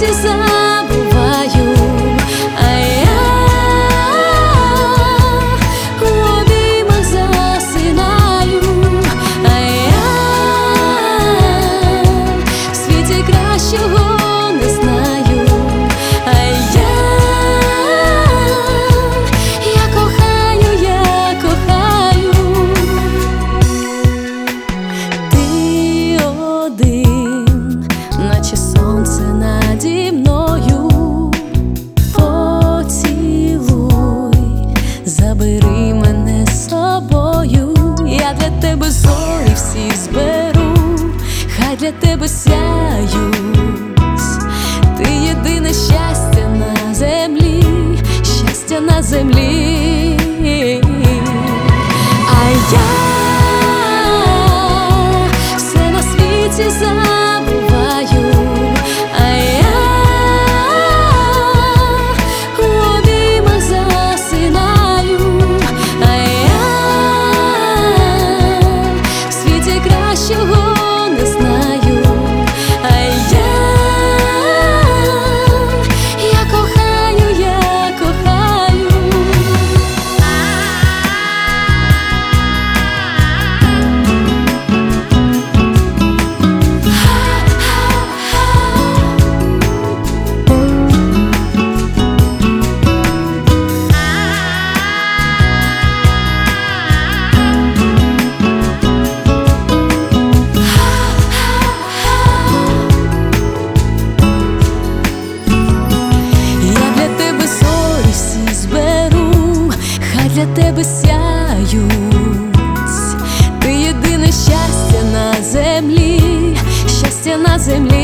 світі забуваю, а я у обіймах засинаю, а я в світі кращого не знаю, а я кохаю, я кохаю. Ти один, наче сонце наді мною. Поцілуй, забери мене з собою. Я для тебе зорі всі зберу, хай для тебе сяють. Ти єдине щастя на землі, щастя на землі. А я все на світі забуваю, а я у обіймах засинаю, а я в світі кращого не знаю, а я кохаю, я кохаю. Для тебе сяють, ти єдине щастя на землі, щастя на землі.